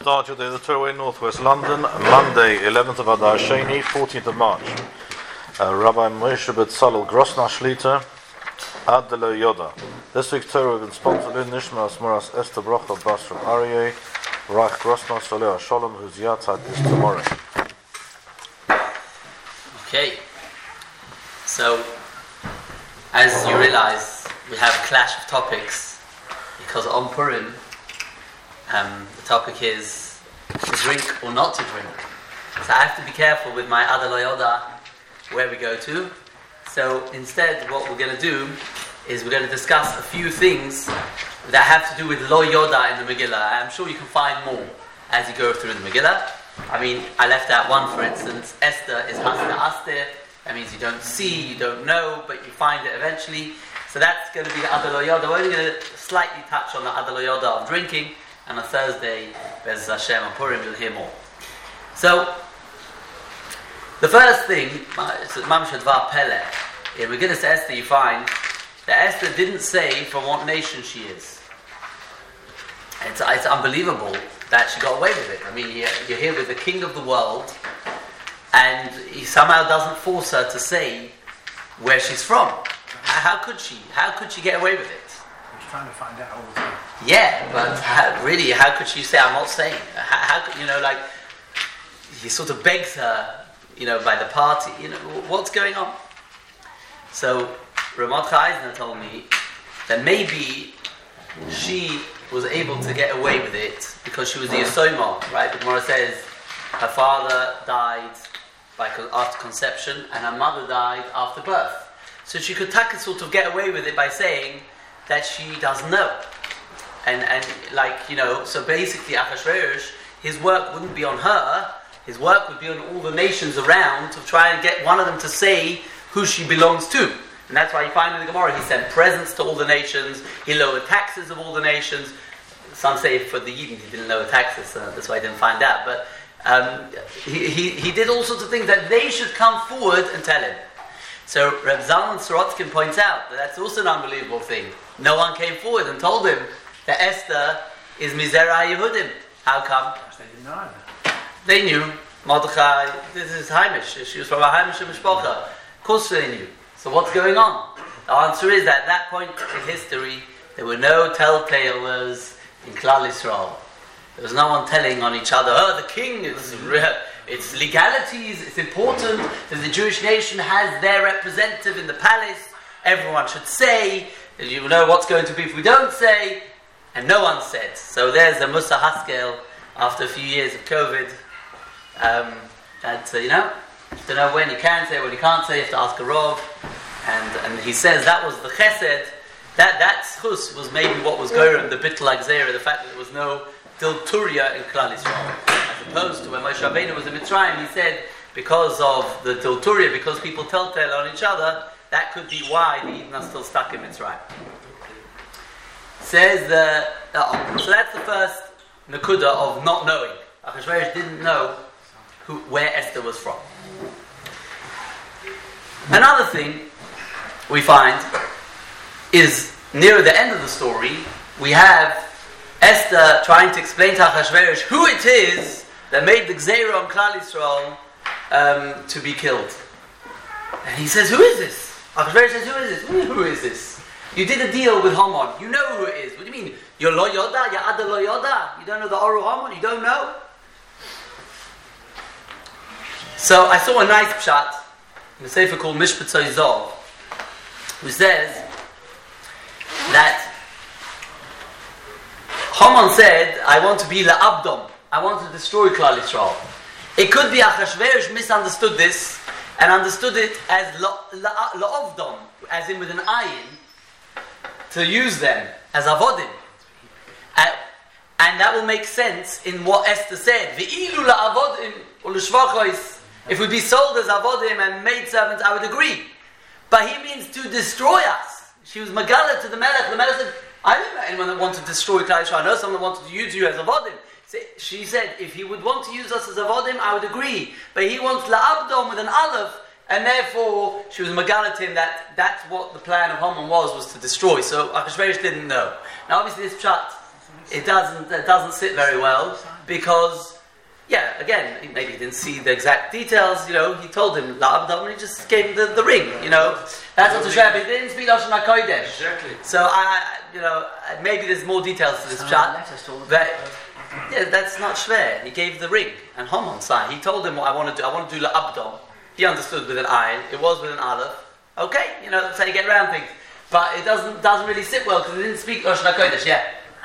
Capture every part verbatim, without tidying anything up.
Larger Day of the Torah, Northwest London, Monday, eleventh of Adar Sheni, fourteenth of March. Uh, Rabbi Moshe Betzalel Grosner Shlita, Ad Lo Yoda. This week's Torah has been sponsored in Nishma Asmoras Esther Brocha Bas from Aryeh, Reich Grosner Soleh Shalom, whose Yatzat is tomorrow. Okay, so as you realize, we have a clash of topics because on Purim, um, the topic is to drink or not to drink. So I have to be careful with my Ad Lo Yoda where we go to. So instead, what we're going to do is we're going to discuss a few things that have to do with Lo Yoda in the Megillah. I'm sure you can find more as you go through the Megillah. I mean, I left out one, for instance. Esther is Hasta Aster. That means you don't see, you don't know, but you find it eventually. So that's going to be the Ad Lo Yoda. We're only going to slightly touch on the Ad Lo Yoda of drinking. And on Thursday, Bez Hashem and Purim, you'll hear more. So, the first thing, Mam Shadvar Pele, in Megillah Esther, you find that Esther didn't say from what nation she is. It's, it's unbelievable that she got away with it. I mean, you're, you're here with the king of the world, and he somehow doesn't force her to say where she's from. How could she? How could she get away with it? He's trying to find out all the time. Yeah, but how, really, how could she say, I'm not saying? How, how could, you know, like, he sort of begs her, you know, by the party, you know, what's going on? So, Ramot Eisner told me that maybe she was able to get away with it because she was the Yesoma, right? The Gemara says her father died by, after conception and her mother died after birth. So she could take, sort of get away with it by saying that she doesn't know. And, and like, you know, so basically Achashverosh, his work wouldn't be on her, his work would be on all the nations around to try and get one of them to say who she belongs to. And that's why you find in the Gemara, he sent presents to all the nations, he lowered taxes of all the nations. Some say for the Yidden he didn't lower taxes, so that's why I didn't find out. But um, he, he, he did all sorts of things that they should come forward and tell him. So Reb Zalman Sorotskin points out that that's also an unbelievable thing. No one came forward and told him that Esther is Mizera Yehudim. How come? They didn't know either. They knew. Mordechai, this is Haimish. She was from a Haimish Mishpocha. Of course they knew. So what's going on? The answer is that at that point in history, there were no telltalers in Klal Yisrael. There was no one telling on each other, oh, the king, it's, it's legalities, it's important that the Jewish nation has their representative in the palace. Everyone should say, you know what's going to be if we don't say. And no one said. So there's a Musa Haskel after a few years of COVID. Um, that, uh, you know, don't know when you can say, when you can't say, you have to ask a Rov. And and he says that was the chesed, that that schus was maybe what was going on, the bittul agzera, the fact that there was no dilturia in Klal Yisrael. As opposed to when Moshe Rabbeinu was in Mitzrayim, he said, because of the dilturia, because people telltale on each other, that could be why the Eden are still stuck in Mitzrayim. Says the, uh, so that's the first nakuda of not knowing. Achashverosh didn't know who, where Esther was from. Another thing we find is near the end of the story, we have Esther trying to explain to Achashverosh who it is that made the Gzeira on Klal Yisrael um, to be killed. And he says, who is this? Achashverosh says, who is this? What do you mean, who is this? You did a deal with Haman. You know who it is. What do you mean? You're Lo Yoda? You're Ad Lo Yoda? You don't know the Oru Haman? You don't know? So I saw a nice pshat in a sefer called Mishpat Zov, who says that Haman said, I want to be La'abdom. I want to destroy Klal Yisrael. It could be Achashverosh misunderstood this and understood it as La'avdom, as in with an ayin, to use them as avodim. Uh, and that will make sense in what Esther said. Ve'ilu la'avodim u'l'shvachos. If we'd be sold as avodim and maidservants, I would agree. But he means to destroy us. She was Megala to the Melech. The Melech said, I didn't know anyone that wanted to destroy Klal Yisrael. I know someone that wanted to use you as avodim. She said, if he would want to use us as avodim, I would agree. But he wants la'abdom with an aleph. And therefore, she was Megala to him that that's what the plan of Haman was, was to destroy. So Achashverosh didn't know. Now obviously this pshat it doesn't it doesn't sit very well because, yeah, again, maybe he didn't see the exact details. You know, he told him la'abdam, and he just gave him the, the ring. You know, that's what the Rebbe didn't speak Lashon HaKodesh. Exactly. So I, you know, maybe there's more details to this chat. But yeah, that's not schwer. He gave the ring, and Haman signed. He told him what I want to do. I want to do la'abdam. He understood with an ayin. It was with an aleph. Okay, you know, that's how you get around things. But it doesn't doesn't really sit well because he didn't speak Lashon HaKodesh. Yeah.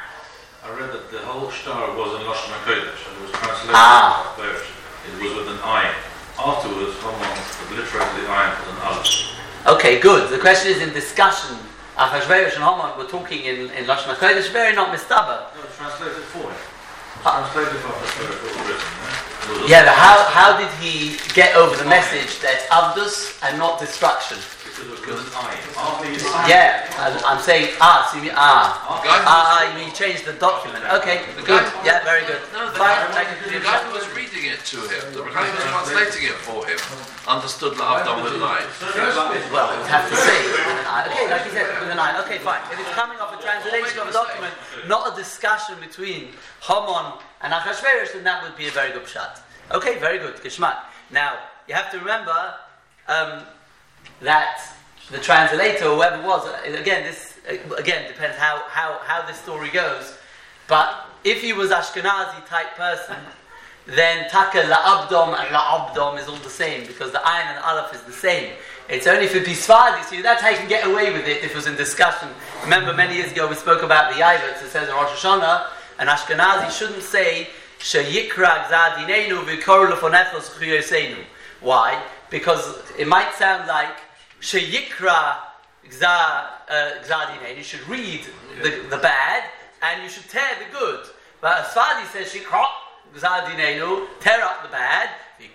I read that the whole star was in Lashon HaKodesh and it was translated Ah. in verse. It was with an ayin. Afterwards, someone obliterated the ayin with an aleph. Okay, good. The question is in discussion. Achashverosh and Haman were talking in, in Lashon HaKodesh, very not mistaber. No, it's translated for him. It's Ah. translated for Achashverosh, what was written there. It was a- Yeah, but how, how did he get over the message that it's Avdus and not destruction? Because it was with an ayin. After he signed Yeah, I'm, I'm saying, ah, so you mean, ah. After Guy- Ah, you mean change the document. Okay, good. Yeah, very good. No, the Fine, guy, thank you for the your guy chat. who was reading it to him, the guy who was translating it for him, understood La'avdam with an eye. Well, we have to say with an eye. Okay, like you said, with an eye. Okay, fine. If it's coming off a translation of a document, not a discussion between Haman and Achashverosh, then that would be a very good shot. Okay, very good. Geschmack. Now, you have to remember um, that the translator, whoever it was, uh, again, this uh, again depends how, how, how this story goes. But if he was Ashkenazi type person, then taka la'abdom and la'abdom is all the same because the ayin and the aleph is the same. It's only for Bisfadi, so that's how you can get away with it if it was in discussion. Remember, many years ago we spoke about the Yavets. It says in Rosh Hashanah, an Ashkenazi shouldn't say Sheyikra gzadineinu v'kor lefonechos chuyoseinu. Why? Because it might sound like Sheyikra gzadineinu. You should read the, the bad and you should tear the good. But Asfadi says Shikra gzadineinu, tear up the bad.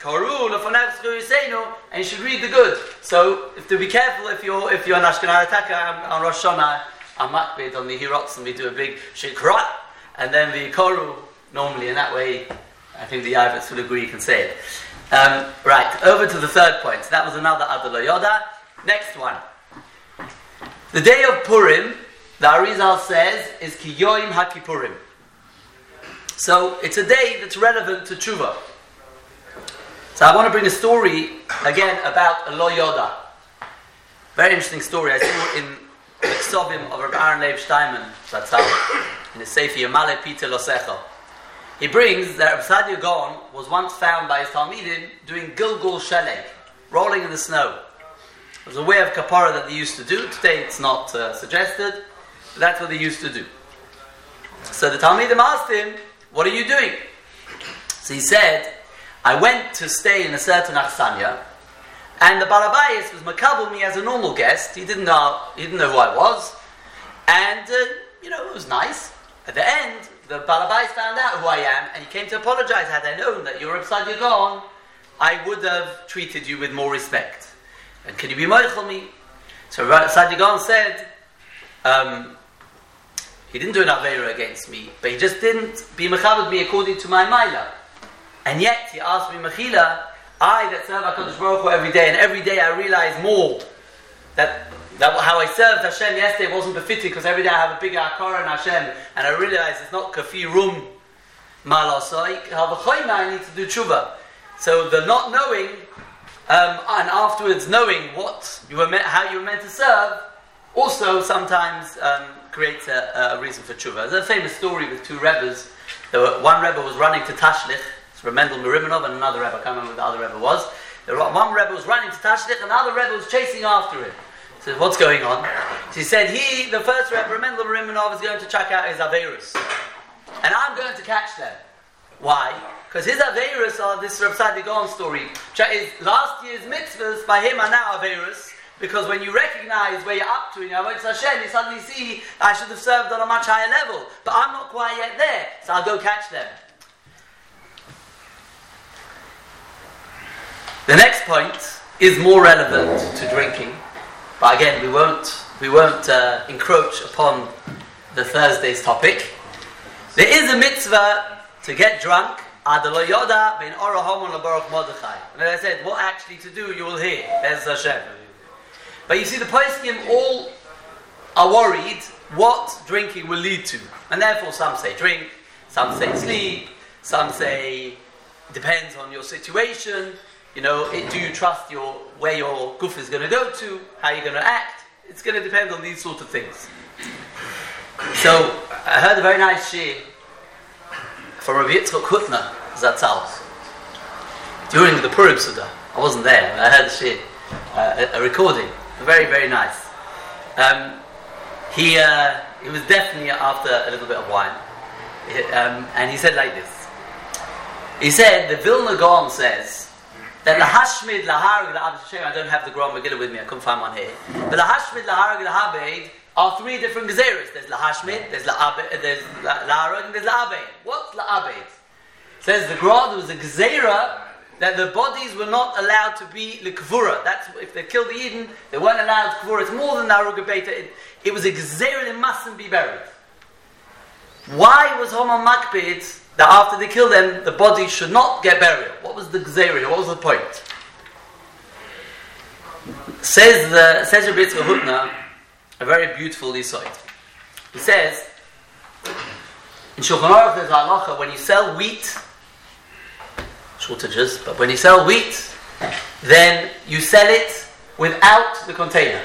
And you should read the good. So, if to be careful, if you're if you're an Ashkenazi attacker on Rosh Hashanah, I'm makbid on the Hirots, and we do a big shikrat, and then the koru normally, in that way, I think the Yavets would agree you can say it. Um, right, over to the third point. That was another Adal Yoda. Next one. The day of Purim, the Arizal says, is Ki Yoim HaKippurim. So, it's a day that's relevant to Tshuva. So I want to bring a story again about a Lo Yoda. Very interesting story. I saw in the Ksovim of Rabbi Aaron Leib Steinman Zatzal in the Sefer Yamale Pita Losecha. He brings that Rabbi Sadia Gaon was once found by his Talmidim doing Gilgul Sheleg, rolling in the snow. It was a way of kapara that they used to do. Today it's not uh, suggested, but that's what they used to do. So the Talmidim asked him, "What are you doing?" So he said, I went to stay in a certain achsanya, and the Balabayas was makabel me as a normal guest. He didn't know he didn't know who I was, and uh, you know it was nice. At the end, the Balabayas found out who I am, and he came to apologize. Had I known that you're upside your gone, I would have treated you with more respect. And can you be moichel me? So Sadi Gaon said, um, he didn't do an aveira against me, but he just didn't be mechabed me according to my maila. And yet, he asked me, Mechila, I that serve HaKadosh Baruch Hu every day, and every day I realize more that, that how I served Hashem yesterday wasn't befitting, because every day I have a bigger Akara in Hashem, and I realize it's not kafi rum malasai, I need to do tshuva. So the not knowing, um, and afterwards knowing what you were meant, how you were meant to serve, also sometimes um, creates a, a reason for tshuva. There's a famous story with two Rebbes. There were, one Rebbe was running to Tashlich, Rabbi Mendel Merimanov, and another Rebbe, I can't remember who the other Rebbe was. There were, one Rebbe was running to Tashlich, and another Rebbe was chasing after him. So what's going on? So he said, he, the first Rebbe, Rabbi Mendel Merimanov, is going to check out his Aveirus. And I'm going to catch them. Why? Because his Aveirus are this Rav Sadi Gaon story. Is last year's mitzvahs by him are now Aveirus, because when you recognize where you're up to in Avodas Hashem, you suddenly see, I should have served on a much higher level, but I'm not quite yet there, so I'll go catch them. The next point is more relevant to drinking, but again, we won't we won't uh, encroach upon the Thursday's topic. There is a mitzvah to get drunk. Adalo Yoda ben Ora Homon LaBaruch Mordechai. And as I said, what actually to do, you will hear. There's Hashem. But you see, the poskim all are worried what drinking will lead to. And therefore some say drink, some say sleep, some say depends on your situation. You know, it, do you trust your where your goof is going to go to, how you're going to act? It's going to depend on these sort of things. So, I heard a very nice shir from Rabbi Yitzchok Hutner Zatzal during the Purim Suda. I wasn't there, but I heard a shir, uh, a, a recording, very, very nice. Um, he uh, he was definitely after a little bit of wine, um, and he said like this. He said, the Vilna Gaon says that the Hashmid Laharag Lahabed, I don't have the Gram Megillah with me, I couldn't find one here. But the Hashmid Laharag Lahabed are three different Gezeros. There's Lahashmid, there's Lahabed, there's Laharag, and there's Lahabed. What's Lahabed? Says the Gra, there was a Gezerah that the bodies were not allowed to be Likvura. That's if they killed the Eden, they weren't allowed Kvura. It's more than Narug Beta. It, it was a Gezerah, they mustn't be buried. Why was Homo Makbid that after they killed them, the body should not get burial? What was the Gezerah? What was the point? Says the says Rabbi Yitzchok Hutner, a very beautiful insight. He says, in Shulchan Aruch there's a halacha, when you sell wheat, shortages, but when you sell wheat, then you sell it without the container.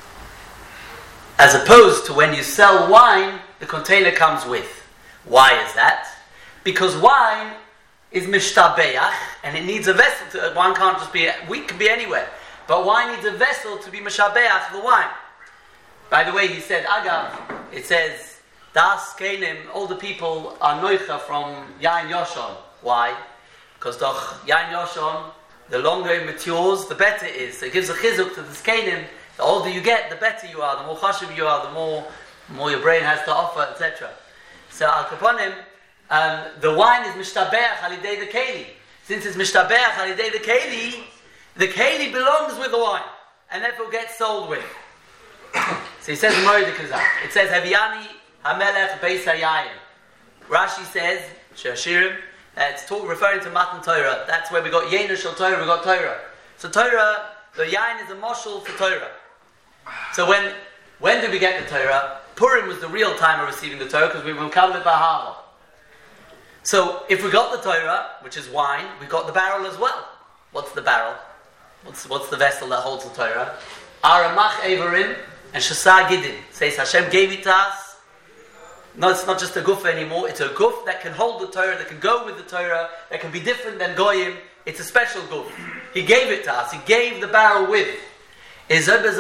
As opposed to when you sell wine, the container comes with. Why is that? Because wine is mishtabeach, and it needs a vessel to, wine can't just be, wheat can be anywhere, but wine needs a vessel to be mishabeach the wine. By the way, he said, Agav, it says, Das Kenim, all the people are noicha from Yain Yoshon. Why? Because doch Yain Yoshon, the longer it matures, the better it is. So it gives a chizuk to the Kenim. The older you get, the better you are, the more chashuv you are, the more, the more your brain has to offer, et cetera. So Al Kaponim, um, the wine is mishtabeach alidei the keli. Since it's mishtabeach alidei the keli, the keli belongs with the wine, and therefore gets sold with. So he says, it says, Haviani Hamelech Beis Hayayim. Rashi says, Shashirim, it's talk, referring to Matan Torah. That's where we got Yena Shel Torah, we got Torah. So Torah, the Yain is a moshul for Torah. So when when did we get the Torah? Purim was the real time of receiving the Torah because we were Mekabel B'Hava. So if we got the Torah, which is wine, we got the barrel as well. What's the barrel? What's what's the vessel that holds the Torah? Aramach Averim and Shasa Gidin. Says Hashem gave it to us. No, it's not just a guf anymore. It's a guf that can hold the Torah, that can go with the Torah, that can be different than Goyim. It's a special guf. He gave it to us. He gave the barrel with. He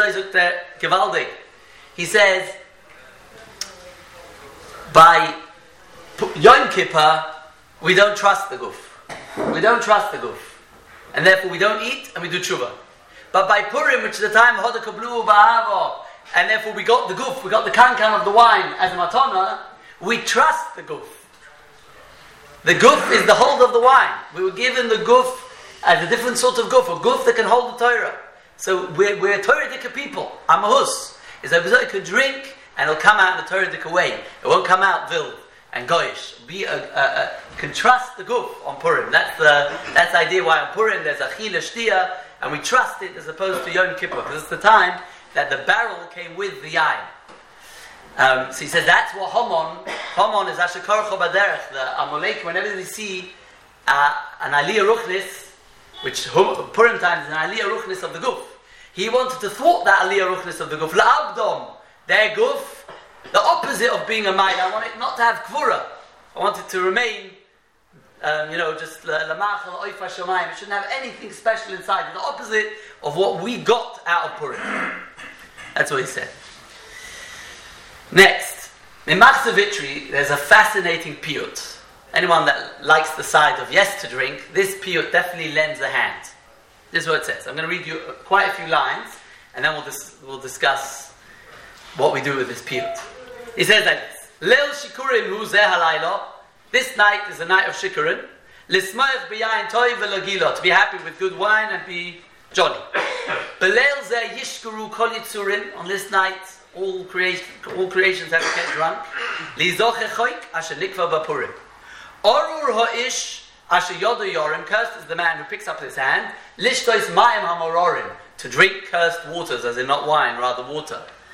says, by Yom Kippur, we don't trust the guf. We don't trust the guf. And therefore we don't eat and we do tshuva. But by Purim, which is the time of Hodaka Blu Ba'avo, and therefore we got the guf, we got the kankan of the wine as a matana, we trust the guf. The guf is the hold of the wine. We were given the guf as a different sort of guf, a guf that can hold the Torah. So we're, we're Torah-dika people. Amahus is that we could drink and it'll come out in the Torah-dika way. It won't come out vild and goyish. Be a, a, a, can trust the guf on Purim. That's the that's the idea why on Purim there's a chila shtia and we trust it as opposed to Yom Kippur because it's the time that the barrel came with the yain. Um, so he says that's what Homon, Homon is Ashakar Chobaderech, the Amalek, whenever they see uh, an Aliyah Ruchnis, which Purim times is an Aliyah Ruchnis of the Guf, he wanted to thwart that Aliyah Ruchnis of the Guf. La'abdom, their Guf, the opposite of being a Maid. I want it not to have Kvura. I want it to remain, um, you know, just Lamachal Oifa Shamayim. It shouldn't have anything special inside. The opposite of what we got out of Purim. That's what he said. Next, in Machzor Vitri, there's a fascinating piyut. Anyone that likes the side of yes to drink, this piyut definitely lends a hand. This is what it says. I'm going to read you quite a few lines, and then we'll, dis- we'll discuss what we do with this piyut. He says like this: Leil Shikurim hu zeh halaylo. This night is a night of Shikurim. Lismoich b'yayin toiv v'lagilo. To be happy with good wine and be jolly. Beleil zeh yishkuru kol yitzurim. On this night, all creation, all creations have to get drunk. Lizoche choik asher nikva b'purim. Orur ha'ish asher yodu yorim. Cursed is the man who picks up his hand. Lishtois mayim hamororim. To drink cursed waters, as in not wine, rather water.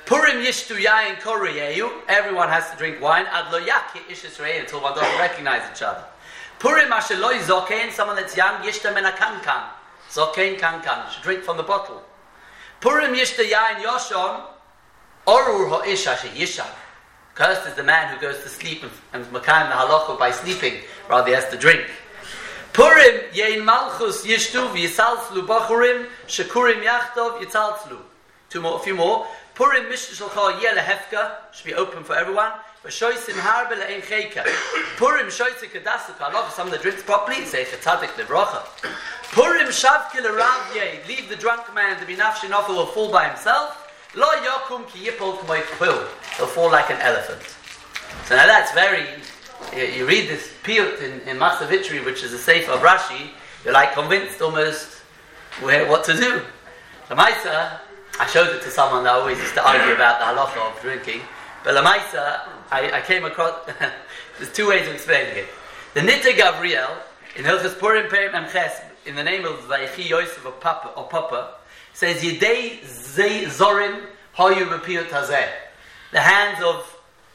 Purim yishtu yain koreyeyu. Everyone has to drink wine. Ad lo yaki ish Yisrael until one doesn't recognize each other. Purim asher lo zokein. Someone that's young yishta men a kankan. Zokein kankan. Should drink from the bottle. Purim yishta yain yoshon. Orur ho ish asher yishan. Cursed is the man who goes to sleep and, and makayim the halacha by sleeping, rather he has to drink. Purim yein malchus yishtu v'yisalzlu bachurim shekurim yachtov yitzalzlu. Two more, a few more. Purim mishnah yele hefka should be open for everyone. V'shoisim harbe le'en cheika. Purim shoisim kedasa halacha. Someone that drinks properly, say chetzadik levracha. Purim shavke leravye. Leave the drunk man to be nafshin offer will fall by himself. Lo yakum ki yipol k'moy pil. He'll fall like an elephant. So now that's very. You, you read this piyut in, in Machzor Vitri, which is a sefer of Rashi. You're like convinced almost where, what to do. Lamaisa, I showed it to someone that always used to argue about the halacha of drinking. But Lamaisa, I, I came across. There's two ways of explaining it. The Nitter Gavriel in Hilchos Purim Perim Emches in the name of Vayichi Yosef of Papa or Papa. Says Yedei Zorim Hoyu B'Piyut Hazeh. The hands of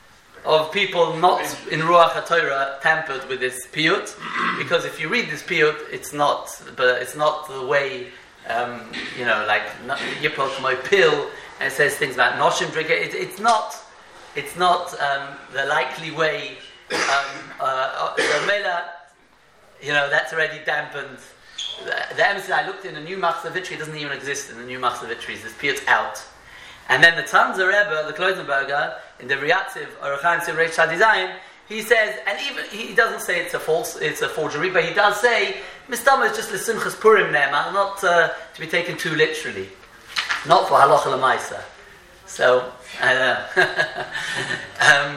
of people not in Ruach HaTorah tampered with this piyut, because if you read this piyut, it's not, but it's not the way, um, you know, like Yipol K'moy Pil, and it says things about Noshim drinking. It, it's not, it's not um, the likely way. Um, uh, the Mela, you know, that's already dampened. The, the emphasis I looked in the new Machzor Vitri doesn't even exist in the new Machzor Vitri. This piyut's out. And then the Tanzer Rebbe, the Kloisenberger, in the Riatziv or Chaim Reish HaDizayin, he says, and even he doesn't say it's a false, it's a forgery, but he does say Mistama is just l'Simchas Purim Nema, not uh, to be taken too literally, not for Halacha L'Maisa. So I don't know. um,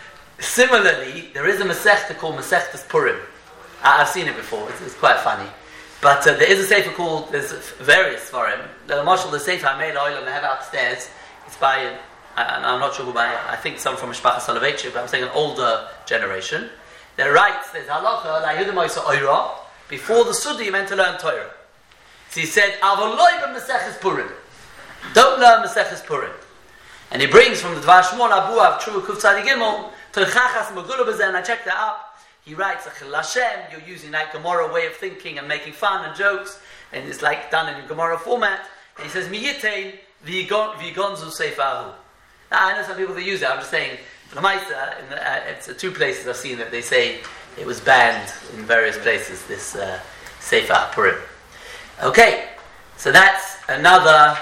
similarly, there is a Masechta called Masechtas Purim. I, I've seen it before. It's, it's quite funny. But uh, there is a sefer called, there's various for him. The Marshal, the sefer I made oil and I have it upstairs. It's by, uh, I'm not sure who by, I think some from Mishpacha Soloveitchik, but I'm saying an older generation. That writes, there's halacha, la Yehudim Oisa Oira, before the Suddi you meant to learn Torah. So he said, Avoloi b'Maseches Purim. Don't learn Maseches Purim. And he brings from the Dvar Shmuel Abu Av True Kuf Tzadi Gimel, Toichachas Megulu B'Zeh, and I checked that up. He writes, Hashem, you're using that Gemara way of thinking and making fun and jokes, and it's like done in a Gemara format. And he says, Miyitain v'yigonzu seifahu. Now, I know some people that use it. I'm just saying, for the Maisa, in the, uh, it's uh, two places I've seen that they say it was banned in various places, this uh, Sefer Purim. Okay, so that's another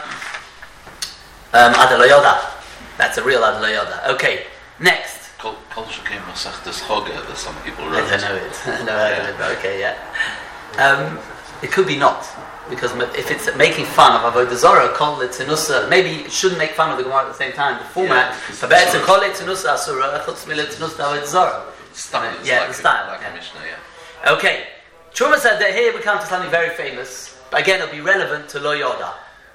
um, Adaloyoda. That's a real Adaloyoda. Okay, next. Culture came Masechtas Choga that some people wrote. I don't know it. I know yeah. it, but okay, yeah. Um, it could be not, because if it's making fun of Avodah Zarah, Kol Litzinusa, maybe it shouldn't make fun of the Gemara at the same time. The format, but it's a Kol Litzinusa Asura, Chutz Militzinusa Avodah Zarah. Style, yeah, like the style. A, like yeah. a Mishnah, yeah. Okay, Truma said that here we come to something very famous, but again it'll be relevant to Lo Yoda.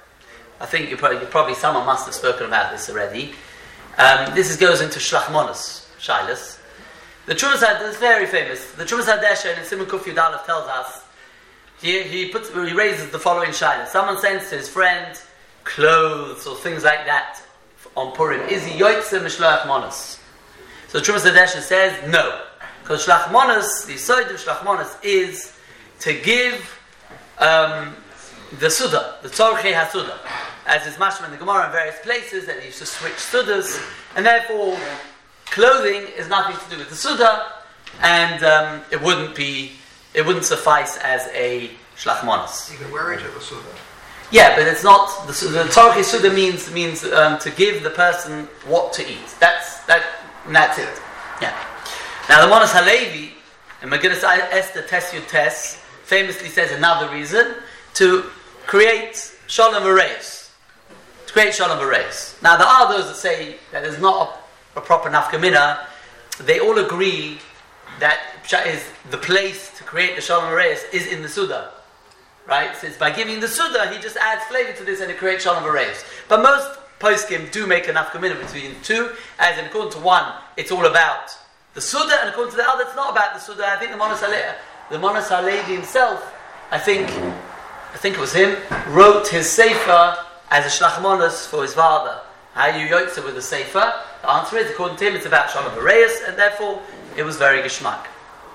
I think you probably, probably someone must have spoken about this already. Um, this is, goes into Shlachmonos, Shilas. The Trumas Had, this is very famous. The Trumas Hadesha in Simon Kuf Yudalef tells us, he, he, puts, he raises the following Shilas. Someone sends to his friend clothes or things like that on Purim. Is he Yoitze Mishloach Monos? So the Trumas Hadesha says, no. Because Shlachmonos, the side of Shlachmonos is to give um, the Suda, the Tzorchei HaSuda. As is mashma in the Gemara in various places, that he used to switch sudas, and therefore clothing is nothing to do with the suda, and um, it wouldn't be, it wouldn't suffice as a shlachmonos. You can wear it at the suda. Yeah, but it's not the the Tzorchei suda means means um, to give the person what to eat. That's that. And that's it. Yeah. Now the Monos Halevi and Megillas Esther Tesyud Tes famously says another reason to create shalom v'reis. Create Shalom V'reis. Now there are those that say that there's not a, a proper nafkamina. They all agree that is the place to create the Shalom V'reis is in the Suda. Right? So it's by giving the Suda, he just adds flavor to this and it creates Shalom V'reis. But most poskim do make a nafkamina between the two, as in according to one, it's all about the Suda, and according to the other, it's not about the Suda. I think the Monos Halevi, the Monos Halevi himself, I think, I think it was him, wrote his Sefer as a shlachmonos for his father, How are you yotza with the sefer? The answer is, according to him, it's about Shalom Bareus, and therefore it was very geschmack.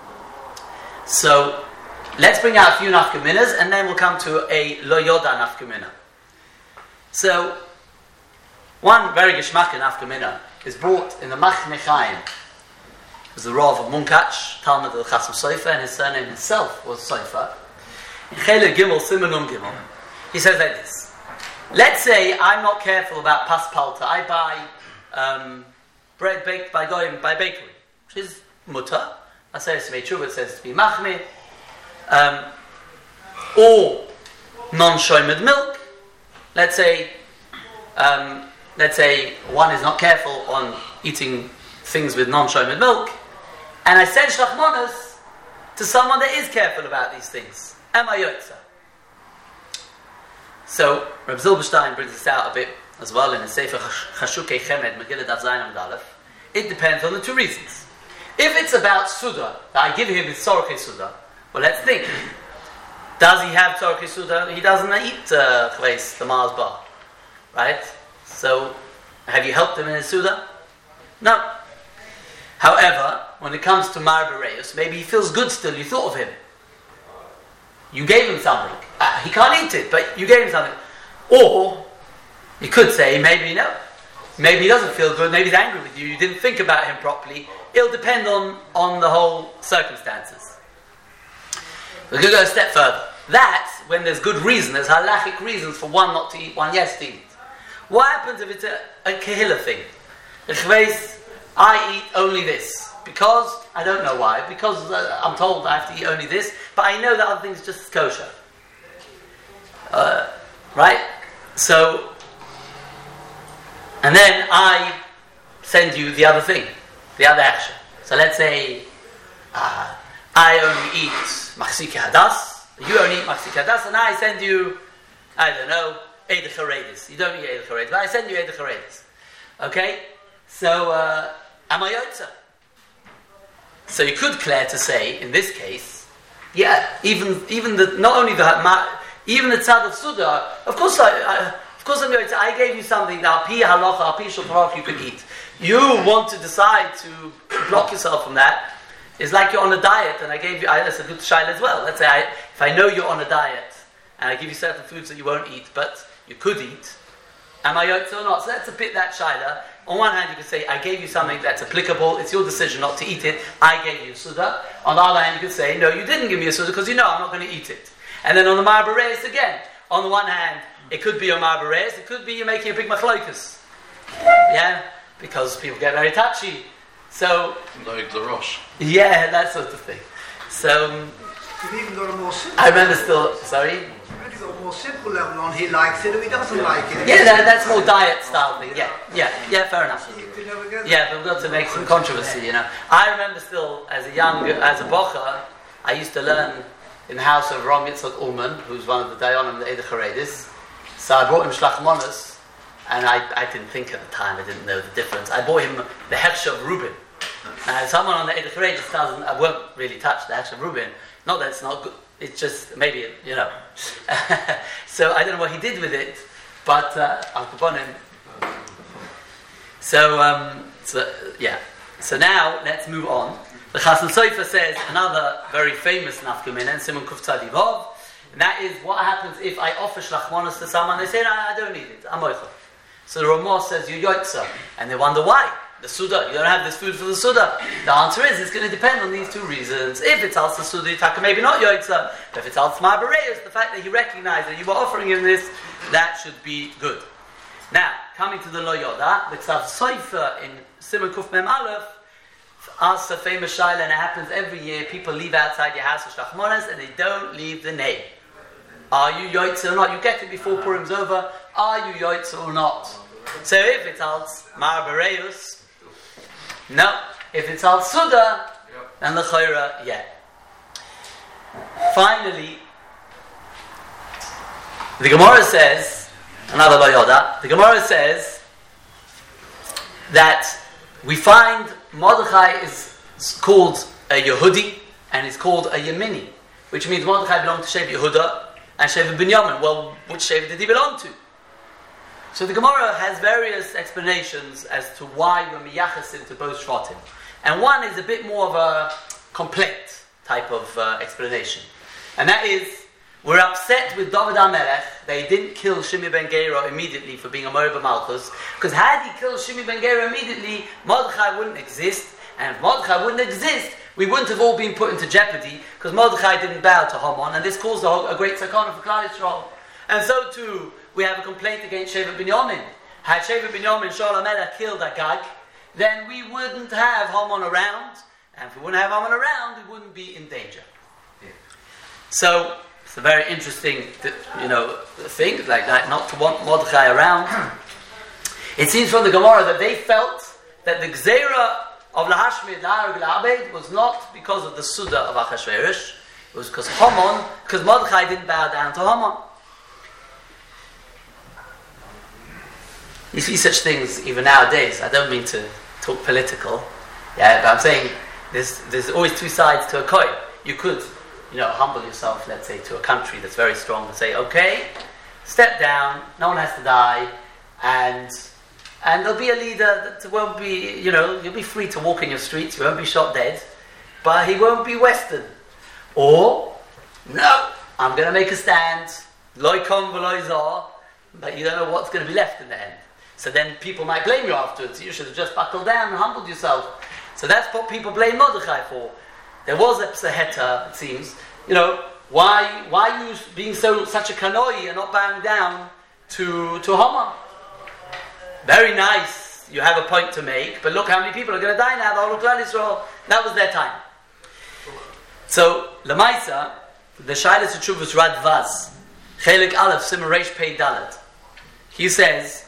So let's bring out a few nafkaminas, and then we'll come to a lo yoda nafkamina. So one very geschmack nafkamina is brought in the Machne Chaim. It was the Rav of Munkach, Talmud of the Chasam Sofer, and his surname himself was Sofer. In Chelek Gimel, Simonum Gimel, he says like this. Let's say I'm not careful about paspalta. I buy um, bread baked by going by bakery, which is mutter. I say it's to be true, but it says to be machmir. Um, or non-shomed milk. Let's say, um, let's say one is not careful on eating things with non-shomed milk, and I send shlachmonas to someone that is careful about these things. Am I yotza? So Reb Zilberstein brings this out a bit as well in the Sefer Chashukei Chemed Megillah Daf Zayin Amud Aleph. It depends on the two reasons. If it's about Suda, that I give him his Tzorchei Suda, well, let's think. Does he have Tzorchei Suda? He doesn't eat uh, chleis, the Mars bar. Right? So, have you helped him in his Suda? No. However, when it comes to Mar Bereus, maybe he feels good still, you thought of him. You gave him something. Uh, he can't eat it, but you gave him something. Or, you could say, maybe no. Maybe he doesn't feel good, maybe he's angry with you, you didn't think about him properly. It'll depend on, on the whole circumstances. We're going to go a step further. That's when there's good reason, there's halachic reasons for one not to eat, one yes to eat. What happens if it's a, a kehillah thing? If I eat only this, because, I don't know why, because uh, I'm told I have to eat only this, but I know that other things just kosher. Uh, right? So, and then I send you the other thing, the other action. So let's say uh, I only eat machzik hadas, you only eat machzik hadas, and I send you, I don't know, Eidech Haredis. You don't eat Eidech Haredis, but I send you Eidech Haredis. Okay? So, uh, am I yotza? So you could declare to say, in this case, yeah, even even the not only the even the tzad of Suda, of course I, I of course I'm yotza. I gave you something that alpi halacha, alpi shulchan aruch you could eat. You want to decide to block yourself from that. It's like you're on a diet, and I gave you. I, that's a good shaila as well. Let's say I, if I know you're on a diet, and I give you certain foods that you won't eat, but you could eat. Am I yotza or not? So that's a bit that shaila. On one hand, you could say, I gave you something that's applicable, it's your decision not to eat it, I gave you a Suda. On the other hand, you could say, no, you didn't give me a Suda because you know I'm not going to eat it. And then on the Mar Bereis again, on the one hand, it could be a Mar Bereis, it could be you're making a big machlokas. Yeah? Because people get very touchy. So... Like the Rosh. Yeah, that sort of thing. So... Um, You've even got a more simple I remember still... Sorry? You've got a more simple level on he likes it or he doesn't like it. Yeah, that, that's more diet style thing. Yeah, yeah, yeah, fair enough. You could never get Yeah, but we've got to make some controversy, you know. I remember still, as a young, as a bocher, I used to learn in the house of Ram Yitzchak Ullman, who's one of the Dayanim, the Eidech Haredis. So I brought him Shlachmonos, and I, I didn't think at the time, I didn't know the difference. I bought him the Hechsher of Reuben. Now, someone on the Eidech Haredis doesn't, I won't really touch the Hechsher of Reuben. Not that it's not good, it's just, maybe, you know. So I don't know what he did with it, but uh, I'll put on him. So, um, so, yeah. So now, let's move on. The Chasam Sofer says another very famous nafkamina in Simon Kuf Tzadi Vav, and that is what happens if I offer shlachmonos to someone, they say, no, I don't need it, I'm oichel. So the Ramah says, you're yotza, and they wonder why. The Suda, you don't have this food for the Suda. The answer is, it's going to depend on these two reasons. If it's Alsa Suda Yitaka, maybe not Yotza. But if it's Alsa Mar Bereus, the fact that he recognized that you were offering him this, that should be good. Now, coming to the Lo Yoda, the Tzav Sofer in Simon Kuf Mem Aleph asks a famous shaila, and it happens every year. People leave outside your house with Shlachmonas, and they don't leave the name. Are you Yotza or not? You get it before Purim's over. Are you Yotza or not? So if it's Alsa Mar Bereus, no. If it's Al Suda, then the Chayra, yeah. Finally, the Gemara says, another Loyoda, the Gemara says that we find Mordechai is called a Yehudi and is called a Yemini, which means Mordechai belonged to Shevet Yehuda and Shevet Binyamin. Well, which Shevet did he belong to? So the Gemara has various explanations as to why we're miyachasim to both shvatim. And one is a bit more of a complete type of uh, explanation. And that is, we're upset with David HaMelech that he didn't kill Shimi ben Gera immediately for being a Mori b'Malchus, because had he killed Shimi ben Gera immediately, Mordechai wouldn't exist, and if Mordechai wouldn't exist, we wouldn't have all been put into jeopardy, because Mordechai didn't bow to Haman, and this caused a, a great sakana for Klal Yisrael. And so too, we have a complaint against Shevet Binyamin. Had Shevet Binyamin, Shaul HaMelech, killed Agag, then we wouldn't have Haman around, and if we wouldn't have Haman around, we wouldn't be in danger. Yeah. So, it's a very interesting, you know, thing, like that, not to want Mordechai around. It seems from the Gemara that they felt that the Gzeira of Lahashmid, Laharag, La'abed was not because of the Suda of Achashverosh, it was because Haman, because Mordechai didn't bow down to Haman. You see such things even nowadays. I don't mean to talk political, yeah, but I'm saying there's there's always two sides to a coin. You could, you know, humble yourself, let's say, to a country that's very strong and say, okay, step down, no one has to die, and and there'll be a leader that won't be, you know, you'll be free to walk in your streets, you won't be shot dead, but he won't be Western. Or, no, I'm going to make a stand, loy kom v'loy zah, but you don't know what's going to be left in the end. So then people might blame you afterwards. You should have just buckled down and humbled yourself. So that's what people blame Mordechai for. There was a psaheta, it seems. You know, why why are you being so such a kanoi and not bowing down to to Haman? Very nice, you have a point to make, but look how many people are going to die now, the whole of Klal Yisrael. That was their time. So, Lamaisa, the Shailas Teshuvos Radvaz, Chelik Aleph, Simon Reish Pei Dalet, he says,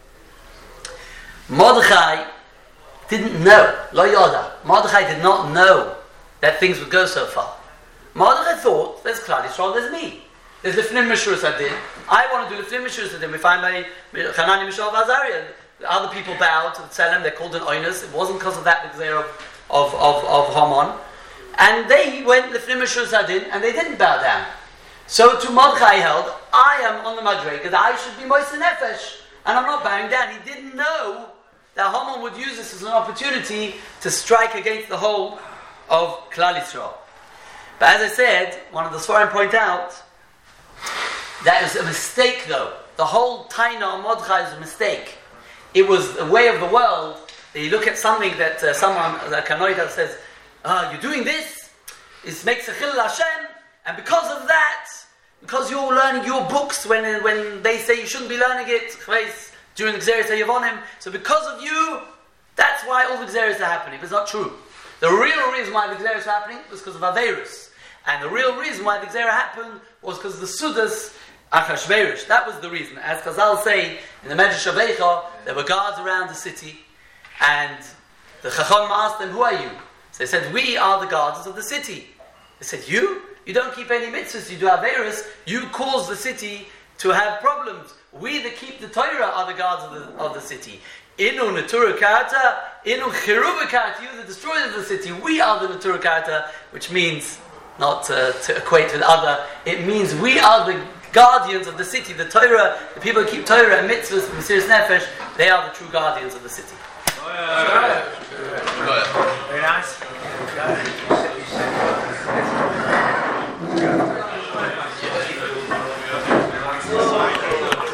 Mordechai didn't know, Lo Yoda, Mordechai did not know that things would go so far. Mordechai thought, there's Klal Yisrael, there's me. There's Lifnim Meshuras Adin. I want to do Lifnim Meshuras Adin. We find by Hanani, Mishael, Azariah. Other people bowed to the Tzelem, they're called an Oinus. It wasn't because of that, the of, of, of, of Haman. And they went Lifnim Meshuras Adin, and they didn't bow down. So to Mordechai held, I am on the Madrega, that I should be Moise Nefesh, and I'm not bowing down. He didn't know that Haman would use this as an opportunity to strike against the whole of Klal Yisrael. But as I said, one of the Sforim point out, that was a mistake though. The whole Taina of Mordechai is a mistake. It was a way of the world that you look at something that uh, someone, a Kanoida says, ah, you're doing this, it makes a chilul Hashem, and because of that, because you're learning your books when when they say you shouldn't be learning it, during the Gzeres HaYavonim, so because of you, that's why all the Gzeres are happening. But it's not true. The real reason why the Gzeres are happening was because of Averis. And the real reason why the Gzera happened was because of the Sudas Achashverosh. That was the reason. As Chazal say, in the Medrash Avecha, there were guards around the city, and the Chacham asked them, who are you? So they said, we are the guards of the city. They said, you? You don't keep any mitzvahs, you do Averis, you cause the city to have problems. We that keep the Torah are the guards of the, of the city. Inu Natura Karta, Inu Cheruba Karta, you the destroyers of the city. We are the Natura Karta, which means, not uh, to equate with other, it means we are the guardians of the city. The Torah, the people who keep Torah and mitzvahs from Mesiras Nefesh, they are the true guardians of the city. Very nice.